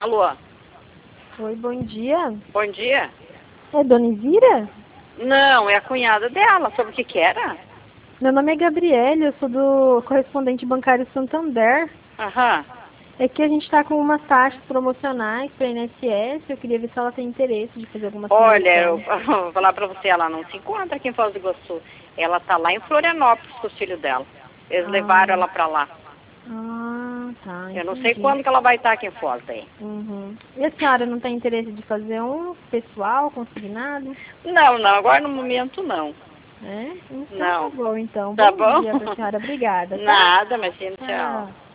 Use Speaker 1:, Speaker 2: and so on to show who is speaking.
Speaker 1: Alô,
Speaker 2: Oi, bom dia.
Speaker 1: bom dia.
Speaker 2: É Dona Izira?
Speaker 1: Não, é a cunhada dela. Sobre o que era?
Speaker 2: Meu nome é Gabriele, eu sou do correspondente bancário Santander.
Speaker 1: Aham.
Speaker 2: É que a gente está com umas taxas promocionais para a INSS, eu queria ver se ela tem interesse de fazer alguma
Speaker 1: Olha, eu
Speaker 2: simulação.
Speaker 1: vou falar pra você, ela não se encontra aqui em Foz do Iguaçu. Ela tá lá em Florianópolis com os filhos dela. Eles levaram ela pra lá.
Speaker 2: Tá,
Speaker 1: Eu não sei
Speaker 2: entendi.
Speaker 1: quando que ela vai estar aqui em Foz daí.
Speaker 2: Uhum. E a senhora não tem interesse de fazer um pessoal, consignado?
Speaker 1: Não, agora no momento não.
Speaker 2: É? Então tá
Speaker 1: Não.
Speaker 2: bom, então.
Speaker 1: Tá
Speaker 2: Bom
Speaker 1: bom?
Speaker 2: dia pra senhora, obrigada, tá?
Speaker 1: Nada, mas tchau.
Speaker 2: Tchau.